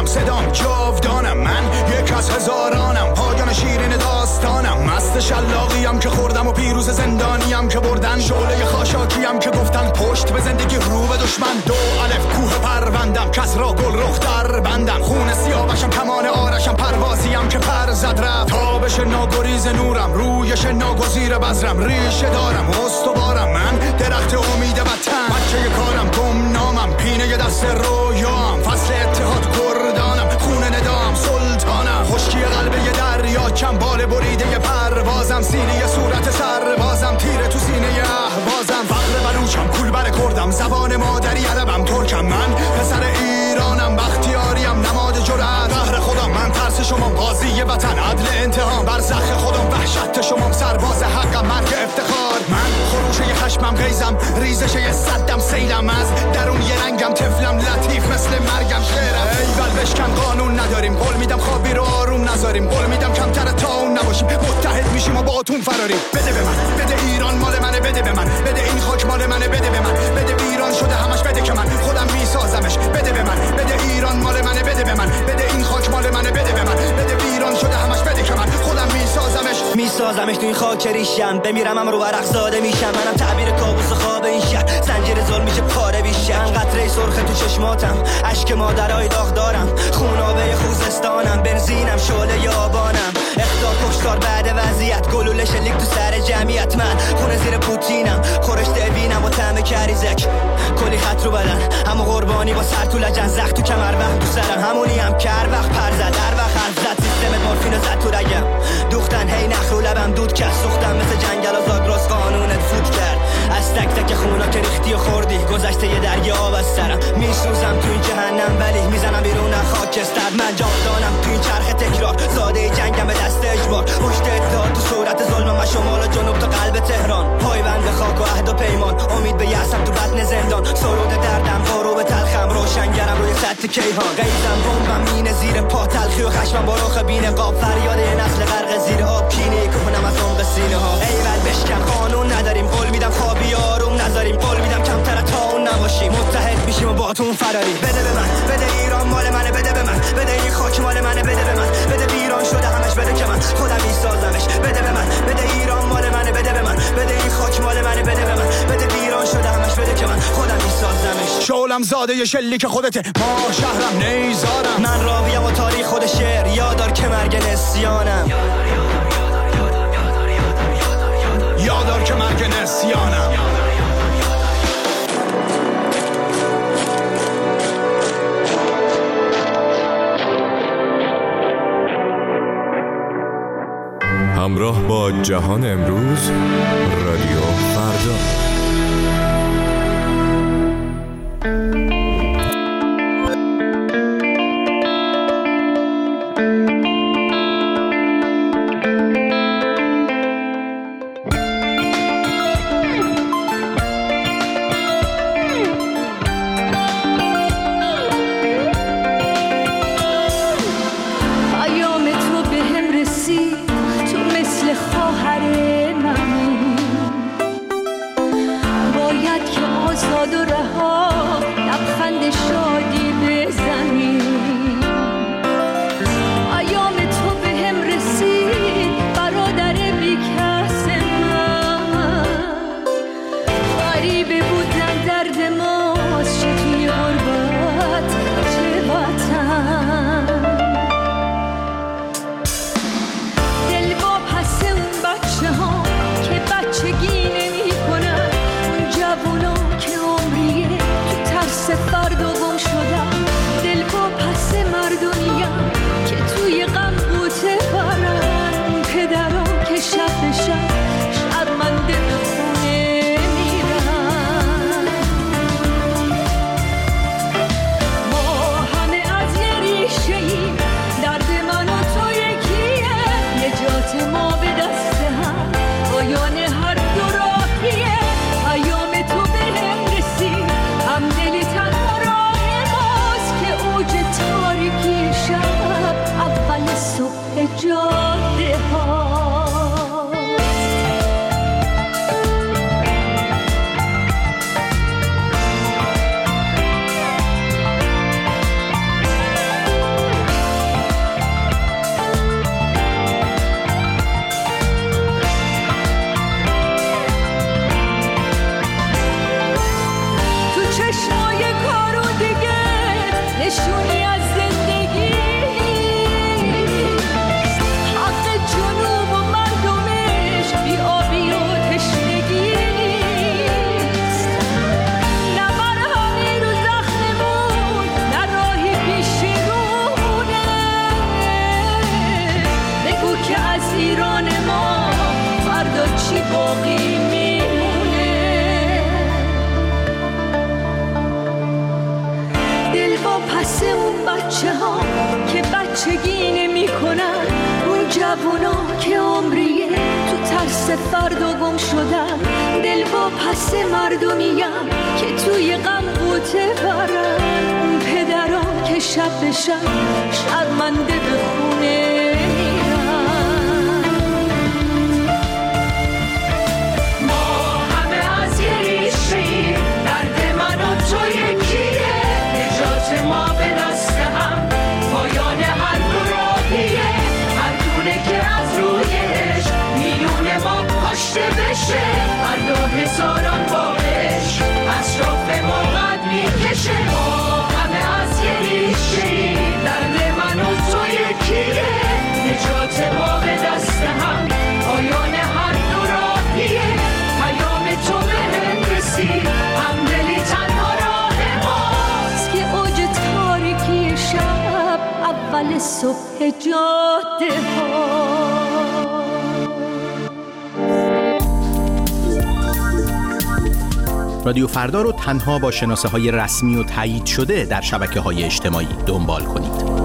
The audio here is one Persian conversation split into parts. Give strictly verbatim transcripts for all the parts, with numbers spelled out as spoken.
جانم، صدام جاودانم، من یک از هزارانم، پایان شیرین داستانم، مست شلاقیم که خوردم و پیروز زندانیم که بردن، شعله خاشاکیم که گفتن پشت به زندگی رو به دشمن. دو الف کوه پروندم، کس را گل رخ در بندم، خون سیاوشم کمان آرشم، پروازیم که پر زد رفت، تابش ناگریز نورم، رویش ناگزیر بذرم، ریشه دارم استوارم، من درخت امید وطن، بچه کارم گمنامم، پینه دست رویام، فصل اتحاد گردانم، خون ندام سلطانم، خشکی قلب یه دریا، چنبال بریده پروازم، سینه صورت سربازم، تیره تو سینه اهوازم، فقر بلوچم، کولبر کردم، زبان مادری عربم، ترکم، من پسر ایرانم، بختیاریم، نماد جرأت، قهر خودم، من ترس شما، قاضی وطن، عدل انتقام، برزخ خودم، وحشت شما، سرباز حقم، مرگ افتخار، من خروش یه خشمم، غیزم، ریزش یه صدم، سیلم، از درون یه رنگم، طفلم، لطیف مثل مرگم، شعرم، ایول بشکن، قانون نداریم، قول میدم خوابی رو آروم نذاریم، قول میدم کمتر تا اون نباشیم، متحد میشیم و با اتون فراریم. بده به من، بده ایران مال منه، بده به من، بده این خاک مال منه، بده به من، بده ویران شده همش، بده که من خودم میسازمش، بده به من، بده ایران مال منه، بده به من، بده این خاک مال منه، بده به من، بده ویران شده همش، بده که من خودم میسازمش میسازمش تو این خاک ریشم، بمیرم هم رو ورق زاده میشم، منم تعبیر کابوس خواب این شهر، زنجیر ظلم میشه پاره بیشم، قطره سرخ تو چشماتم، اشک مادرای داغ دارم، خونابه خوزستانم، بنزینم، شعله آبانم، اختار کشتار بعد وضعیت، گلوله شلیک تو سر جمعیت، من خونه زیر پوتینم، خورش دوینم و طعم کریزک، کلی خط رو بدن، همو قربانی با سر تو لجن، زخ تو کمر وقت تو سرم، همونی هم کر وقت پر زد، در وقت حرف زد، سیستم مورفین زد تو رگم، دوختن هی نخ رو لبم دود کرد، سوختم مثل جنگل و زاگرس، قانونت فوت کرد، از تک تک خونا که ریختی و خوردی، گذشته یه دریا آب از سرم، میسوزم تو این جهنم ولی میزنم بیرون خاکستر، من جاودانم تو این چرخ تکرار، زاده جنگم به دست اجبار، پشت اتحاد تو صورت ظلمم، و شمال و جنوب تا قلب تهران، پایبند خاک و عهد و پیمان، امید به یأسم تو بطن زندان، سرود دردم بارو به تلخم، روشنگرم روی سطح کیهان، غیظم بمبم مینه زیر پا، تلخی و خشمم با رخ بین قاب، فریاد یه نسل غرق زیر آب، کینه کنم از عمق سینه ها، ایول بشکن، قانون نداریم، قول میدم خوابی آروم نذاریم، قول میدم کمتر تا اون نباشیم، متحد میشیم و با تون فراری. بده به من، بده ایران مال منه، بده به من، بده این خاک مال منه، بده به من، بده ویران شده همش، بده که من خودم میسازمش، بده به من، بده ایران مال منه، بده به من، بده این خاک مال منه، بده به من، بده ویران شده همش، بده که من خودم میسازمش. شعلم زاده ی شلیک خودته، ما شهرم نیزارم، من راویم و تاریخ خود شعر، یادار که مرگ نسیانم، یادار که مرگ نسیانم. همراه با جهان امروز، رادیو فردا. بچگی نمی کنن اون جوونا که عمریه نشونی از زندگی، حق جنوب و مردمش بی آبی و تشنگی نیست. نه مرهمی رو زخممون، نه راهی پیشرونه. بگو که از ایران ما فردا چی باقی میمونه. دل با پس اون بچه ها که بچگی نمی کنن، اون جوونا که عمریه تو ترس فردا گم شدن. دل با پس مردمیم که توی غم قوطه برن، اون پدران که شب به شب شرمنده به خونه میرن. ما همه از یه ریشه‌ایم، درد من و تو یکیه. نجات ما به دست هم، پایان هر دو راهیه. هر دونه که از رویش میون ما کاشته بشه، هر دو هزاران بارش اطراف ما قد میکشه. ما همه از یه ریشه‌ایم، درد من و تو یکیه. نجات ما به دست هم، پایان هر دو راهیه. پیام تو بهم رسید، همدلی تنها راه ماست که اوج تاریکی شب اول صبح جاده ها. رادیو فردا رو تنها با شناسه های رسمی و تایید شده در شبکه های اجتماعی دنبال کنید.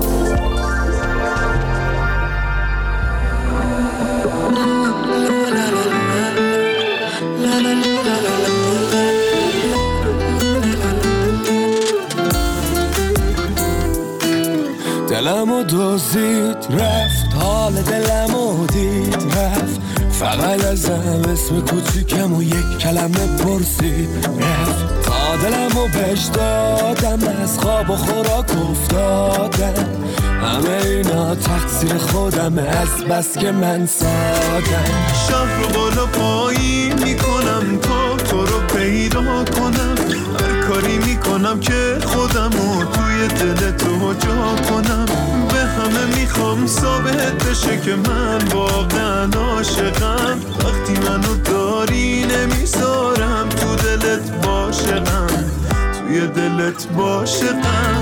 دلمو دزدید رفت، حال دلمو دید رفت. فقط ازم اسم کوچیکم و یک کلمه پرسید رفت. تا دلمو بهش دادم، از خواب و خوراک افتادم. همه اینا تقصیر خودم، از بس که من سادم. شهر رو بالا پایین میکنم تا تو رو پیدا کنم. هر کاری میکنم که خودمو توی دل تو جا کنم. به همه میخوام ثابت بشه که من واقعا عاشقم. وقتی منو داری نمیذارم تو دلت باشقم، توی دلت باشقم.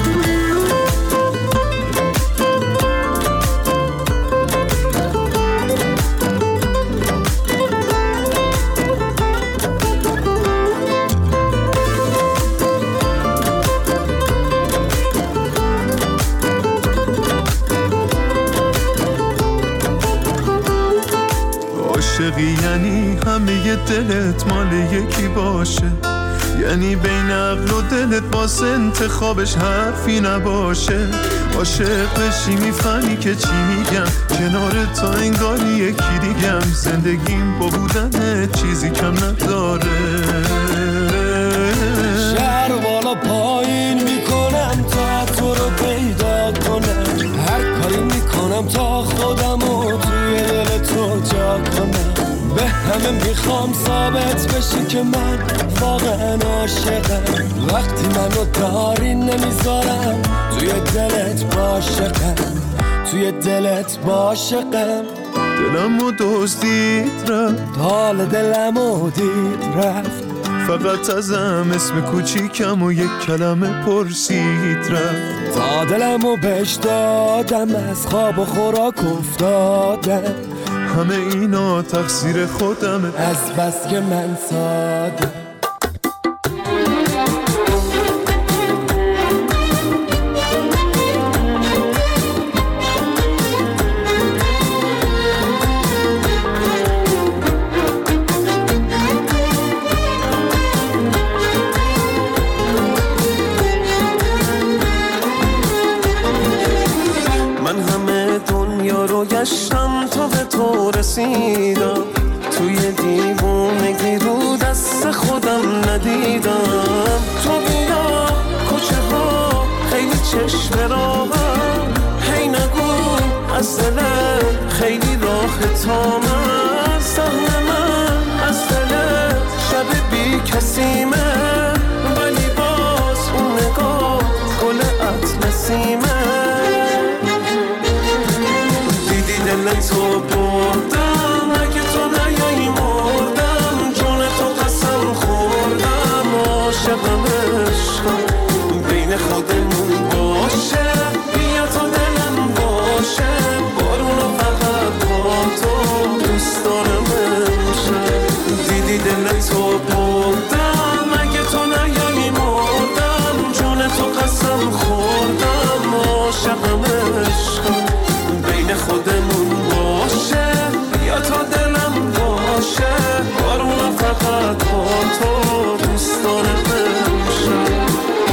عاشقی یعنی همه دلت مال یکی باشه، یعنی بین عقل و دلت باز انتخابش حرفی نباشه. عاشق بشی میفهمی که چی میگم، کنار تا انگاری یکی دیگم. زندگیم با بودن چیزی کم نداره. شهر بالا پایین میکنم تا تو رو پیدا کنم. هر کاری میکنم تا خودمو توی دل تو جا کنم. به همه میخوام ثابت بشی که من واقعا عاشقم. وقتی منو داری نمیذارم توی دلت باشقم، توی دلت باشقم. دلمو دزدید رفت، حال دلمو دید رفت. فقط ازم اسم کوچیکم و یک کلمه پرسید رفت. تا دلمو بهش دادم، از خواب و خوراک افتادم. همه اینا تقصیر خودمه، از بس که من سادم. گشتم تا به تو رسیدم، توی دیوونگی رو دست خودم ندیدم. تو بیا کوچه ها خیلی چشم راهم، هی نگو از دلت خیلی راه تا من. سهم من از دلت شب بی کسیمه، ولی باز اون نگاه گل اطلس تو بردم اگه تو نیایی مردم جون تو قسم خوردم عاشقم عشقم بین خودمون باشه بیا تا دلم باشه بارونو فقط با تو دوست دارم امشب دیدی دل تو بردم اگه تو نیایی مردم جون تو قسم خوردم عاشقم عشقم بین خودمون باشه بیا تا دلم باشه بارونو فقط با تو دوست دارم امشب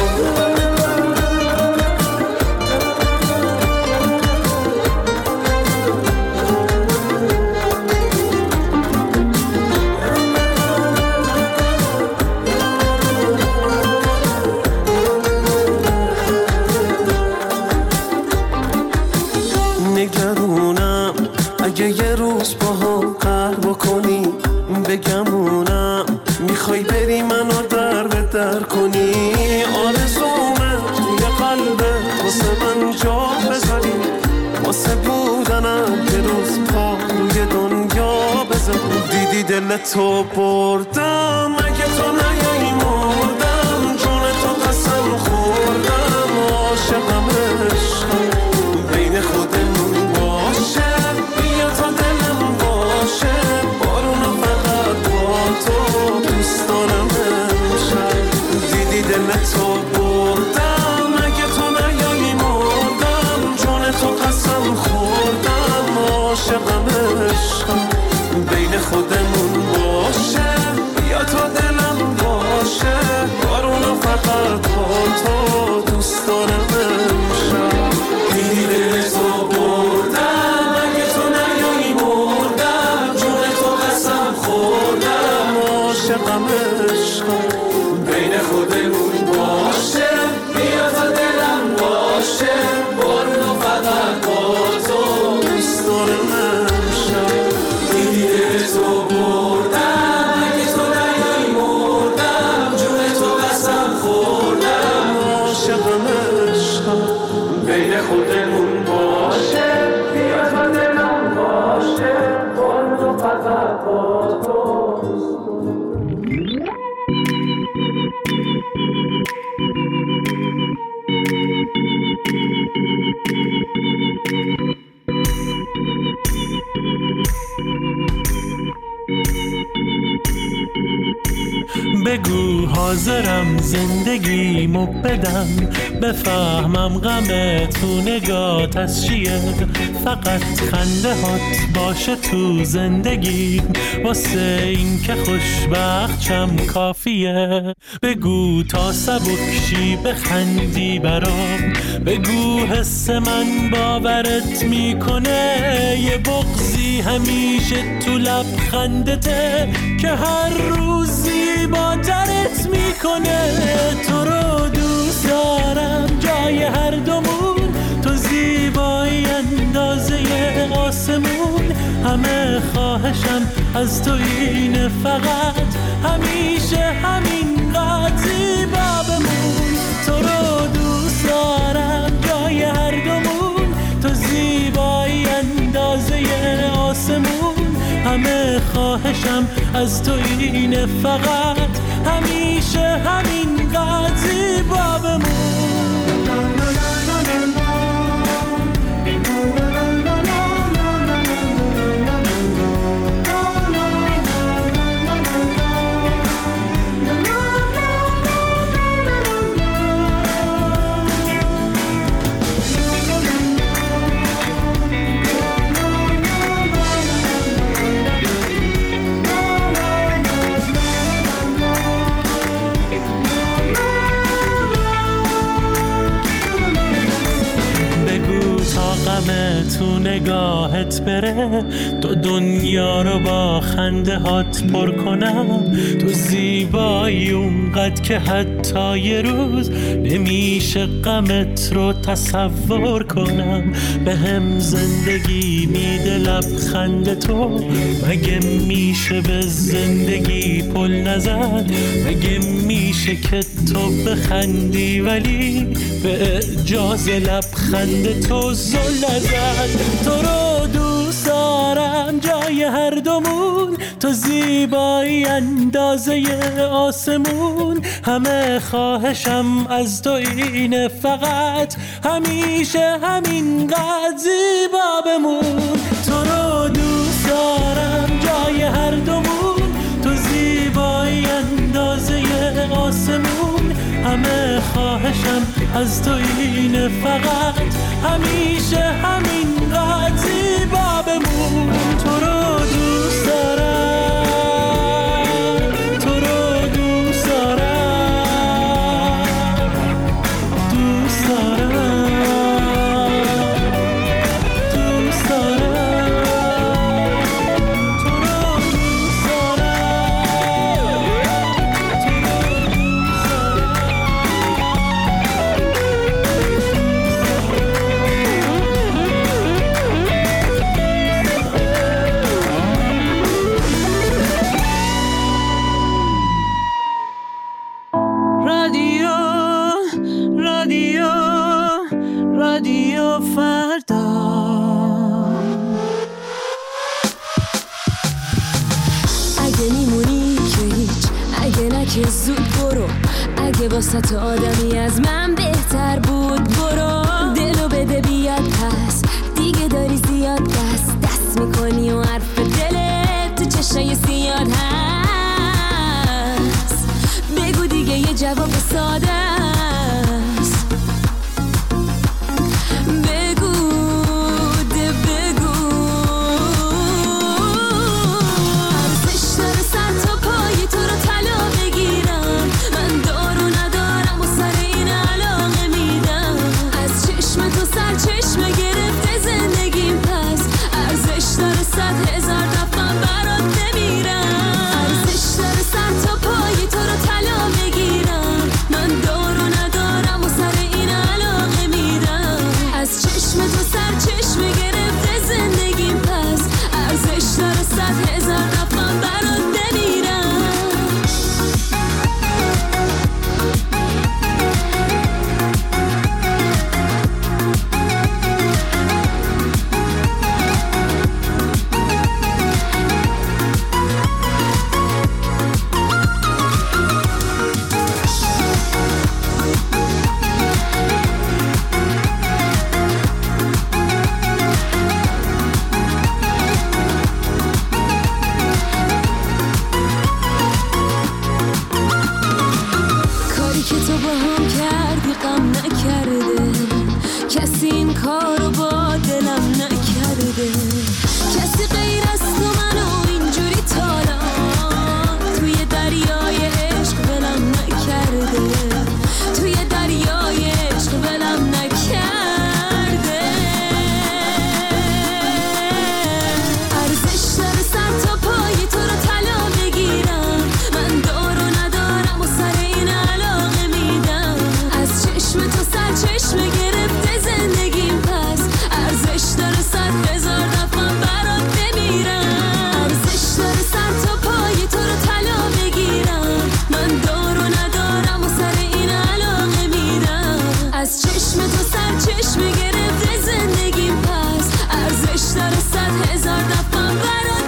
نگرونم اگه یه روز با هم قهر بکنی بگمونم میخوای بری منو در به در کنی آرزومه توی قلبه واسه من جا بذاری واسه بودنم یه روز پا روی دنیا بذاری دیدی دل تو بردم اگه تو نیایی مردم جون تو قسم خوردم عاشقم عشقم بین خودمون باشه بیا تا دلم باشه بارونو فقط با تو دوست دارم امشب دیدی دل تو بردم اگه تو نیایی مردم جون تو قسم خوردم عاشقم عشقم بین خودمون باشه بیا تا دلم باشه بارونو فقط با تو دوست دارم امشب دیدی دل تو بردم اگه تو نیایی مردم جون تو قسم خوردم عاشقم عشقم بین خودمون باشه بیا تا دلم باشه بارونو فقط با تو دوست دارم امشب دیدی دل تو بردم اگه تو نیایی مردم جون تو قسم خوردم عاشقم عشقم بین خودمون باشه بیا تا دلم باشه بارونو فقط با تو بگو حاضرم زندگیمو بدم بفهمم غم تو نگات از چیه فقط خنده هات باشه تو زندگی واسه این که خوشبخت شم کافیه بگو تا سبکشی بخندی برام بگو حس من باورت میکنه یه بغضی همیشه تو لبخندته که هر روزی با درت میکنه تو رو دوست دارم جای هر دومون تو زیبایی اندازه آسمون همه خواهشم از تو اینه فقط همیشه همین قد زیبا بمون تو رو دوست دارم جای هر دومون تو زیبایی اندازه آسمون همه خواهشم از تو اینه فقط همیشه همین قد زیبا بمون تو نگاهت بره تو دنیا رو با خنده هات پر کنم تو زیبایی اونقدر که حتی یه روز نمیشه غمت رو تصور کنم به هم زندگی میده لبخند تو مگه میشه به زندگی پل نزد مگه میشه که تو بخندی ولی به اعجاز لبخند تو زل نزد تو رو دوست دارم جای هر دومون، تو زیبایی اندازه آسمون. همه خواهشم از تو اینه فقط همیشه همینقدر زیبا بمون. تو رو دوست دارم جای هر دومون، تو زیبایی اندازه آسمون. همه خواهشم از تو اینه فقط همیشه همینقدر زیبا بمون. تو رو دوست دارم، تو رو دوست دارم، دوست دارم، دوست دارم، تو رو دوست دارم، تو رو دوست رادیو رادیو رادیو فردا. اگه میمونی که هیچ، اگه نه که زود برو، اگه واسه تو آدمی از من بهتر بود برو. دلو بده بیاد پس، دیگه داری زیاد بس دست میکنی و حرف دلت تو چشای سیاد هست. بگو دیگه یه جواب ساده است، بگو ده بگو. ارزش داره سر تا پای تو رو طلا بگیرم، من دارو ندارم و سر این علاقه میدم. از چشم تو سر چشمه گرفته زندگیم، پس ارزش داره صد هزار دفعه برات بمیرم. ارزش داره سر تا پای تو رو طلا بگیرم، من دارو ندارم و سر این علاقه میدم. از چشم تو سر چشمه گرفته زندگیم، پس ارزش داره صد هزار دفعه برات بمیرم. کاری که تو با هم کردی غم نکرده، کسی این کارو با دلم نکرده. کسی غیر از تو منو اینجوری تالا توی دریای عشق ولم نکرده، توی دریای عشق ولم نکرده. ارزش داره سر تا پای تو رو طلا بگیرم، من دارو ندارم و سر این علاقه میدم. از چشم تو سر چشمه گرفته زندگیم، پس ارزش داره صد هزار دفعه برات بمیرم. ارزش داره سر تا پای تو رو طلا بگیرم، من دارو ندارم و سر این علاقه میدم. از چشم تو سر چشمه گرفته زندگیم، پس ارزش داره صد هزار دفعه برات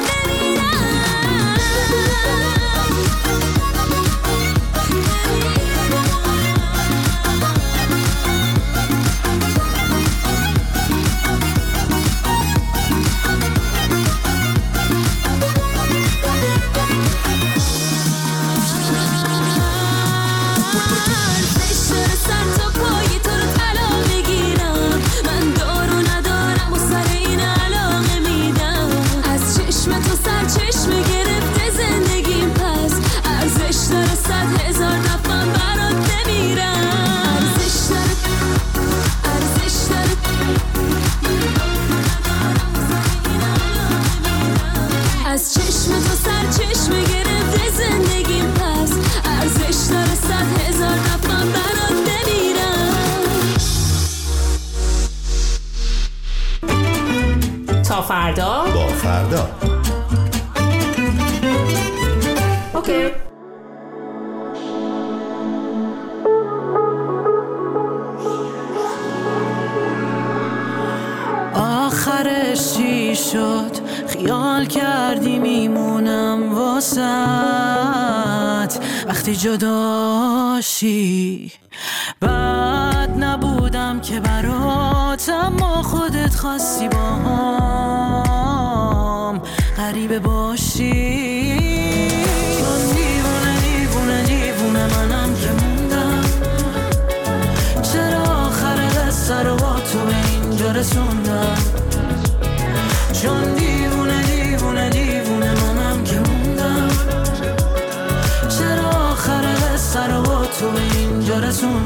ارزش داره سر تا پای تو رو طلا بگیرم، من دارو ندارم و سر این علاقه میدم. از چشم تو سر چشمه گرفته زندگیم، پس ارزش داره صد هزار دفعه برات بمیرم. ارزش داره، ارزش داره. از چشم تو سر چشمه گرفته زندگیم، پس ارزش داره صد هزار دفعه برات بمیرم. تا فردا با فردا. اوکی. آخرش چی شد؟ خیال کردی میمونم واسط وقتی جداشی. بد نبودم که برات، اما خودت خواستی با هم غریبه باشی. چون دیوونه دیوونه دیوونه منم که موندم، چرا آخر قصه رو با تو به اینجا رسوندم. چون دیوونه دیوونه دیوونه منم که موندم، چرا آخر قصه رو با تو به اینجا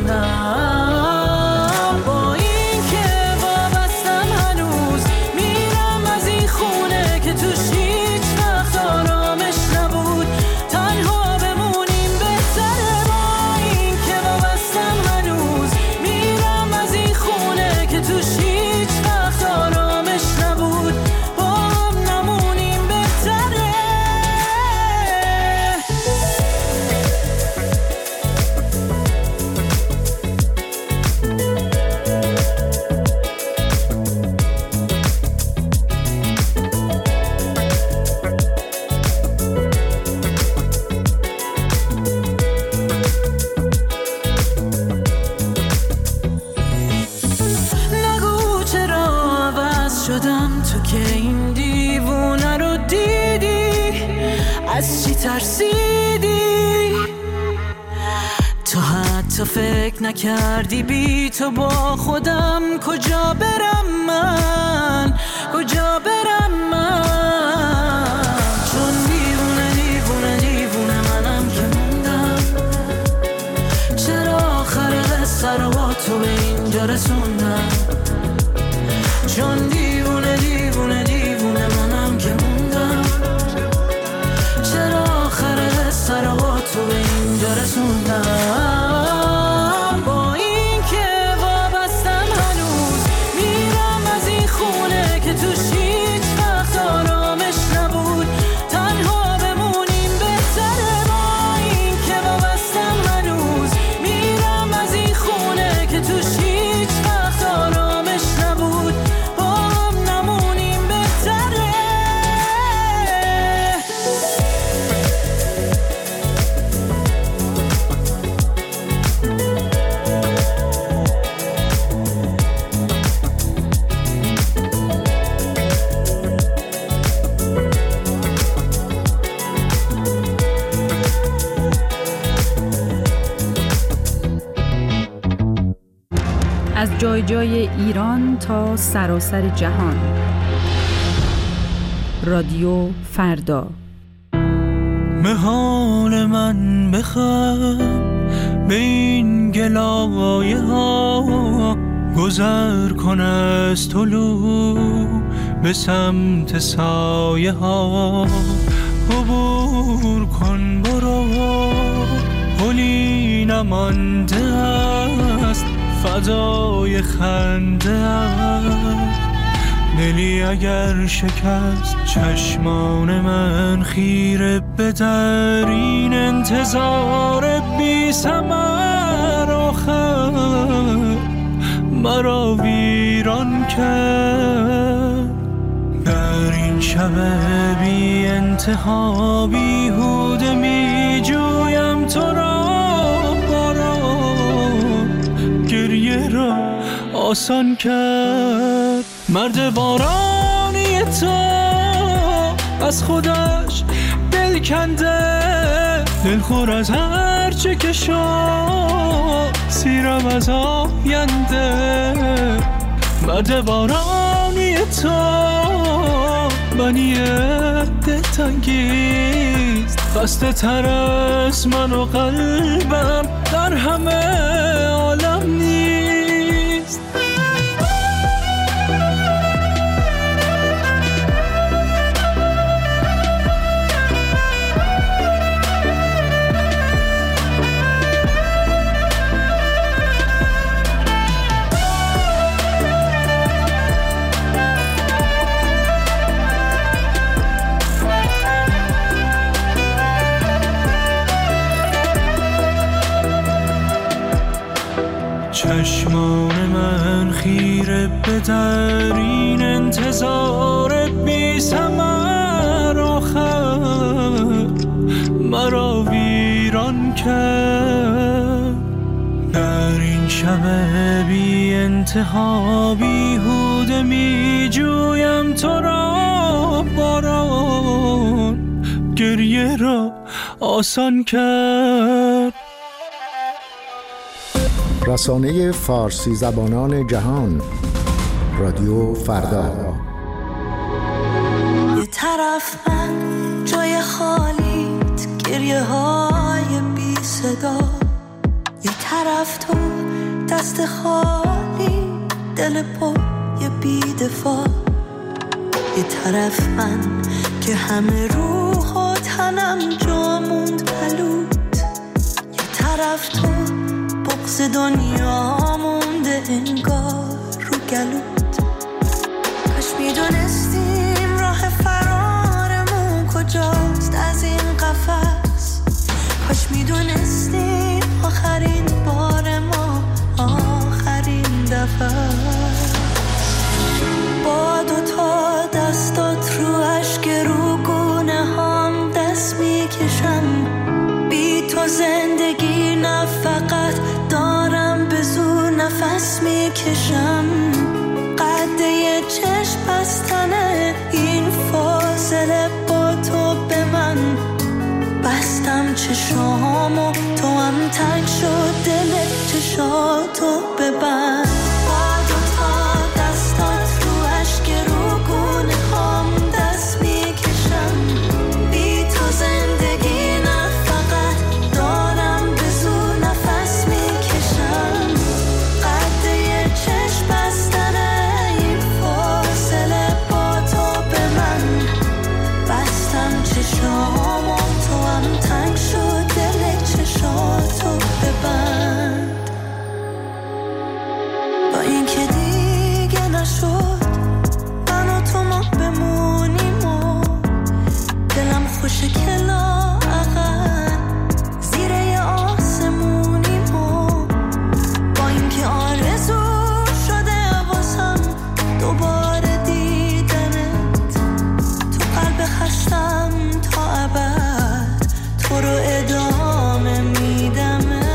رسوندم. با این که وابستم هنوز میرم از این خونه که توش هیچ وقت آرامش نبود، تنها بمونیم بهتره. با این که وابستم هنوز میرم از این خونه که توش هیچ وقت آرامش نبود، با هم نمونیم بهتره. نگو چرا عوض شدم، تو که این دیوونه رو دیدی، از چی ترسیدی؟ تو حتی فکر نکردی بی تو با خودم کجا برم من، کجا برم من. چون دیوونه دیوونه دیوونه منم که موندم، چرا آخر قصه رو با تو به اینجا رسوندم. چون دیوونه دیوونه دیوونه منم که موندم، چرا آخر قصه رو با تو به اینجا رسوندم. با این که وابستم هنوز میرم از این خونه که توش هیچ وقت آرامش نبود، تنها بمونیم بهتره. با این که وابستم هنوز میرم از این خونه که توش هیچ وقت آرامش نبود، با هم نمونیم بهتره. از جای جای ایران تا سراسر جهان. رادیو فردا. مهان من بخم به این گلایه ها، گذر کن از طلوع به سمت سایه ها. عبور کن برو پلی نمانده است، فضای خنده است. دلی اگر شکست چشمان من خیره به در این انتظار بی ثمر، آخر مرا ویران کرد. در این شب بی انتها بیهوده می جویم تو را، گریه را آسان کرد. مرد بارانی تو از خودش دل کنده، دلخور از هر چه که شد، سیرم از آینده. مرد بارانی تو منی دلتنگیست، خسته تر از من و قلبم در همه عالم نیست. چشمان من خیره به در این انتظار بی ثمر آخر مرا ویران کرد. در این شب بی انتها بیهوده می جویم تو را، باران گریه را آسان کرد. رسانه فارسی زبانان جهان، رادیو فردا. یه طرف من جای خالیت، گریه های بی صدا، یه طرف تو دست خالی، دل پر یه بی دفاع، یه طرف من که همه روح و تنم جا موند پلوت، یه طرف تو بغض دنیا مونده انگار رو گلوت. کاش میدونستیم راه فرارمون کجاست از این قفس، کاش میدونستیم آخرین بار ما آخرین دفعه. با دوتا دستات رو اشک رو گونه هم دست میکشم، بی تو زندگی نه فقط دارم به زور نفس میکشم. قد یه چشم بستنه این فاصله با تو به من، بستم چشامو تو هم تنگ شد دل چشاتو ببند. با دوتا دستات رو اشک رو گونه هم دست میکشم، بی تو زندگی نه فقط دارم به زور نفس میکشم. قد یه چشم بستنه این فاصله با تو به من، بستم چشامو تو هم تنگ شد دل چشاتو ببند. با این که دیگه نشد من و تو ما بمونیم و دلم خوشه که لااقل زیر یه آسمونیم و با این که آرزو شده واسم دوباره دیدنت، تو قلب خستم تا ابد تو رو ادامه میدمه.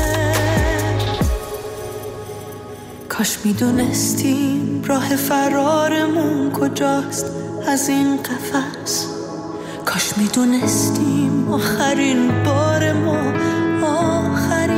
کاش میدونستیم راه فرارمون کجاست از این قفس، کاش میدونستیم آخرین بار ما آخرین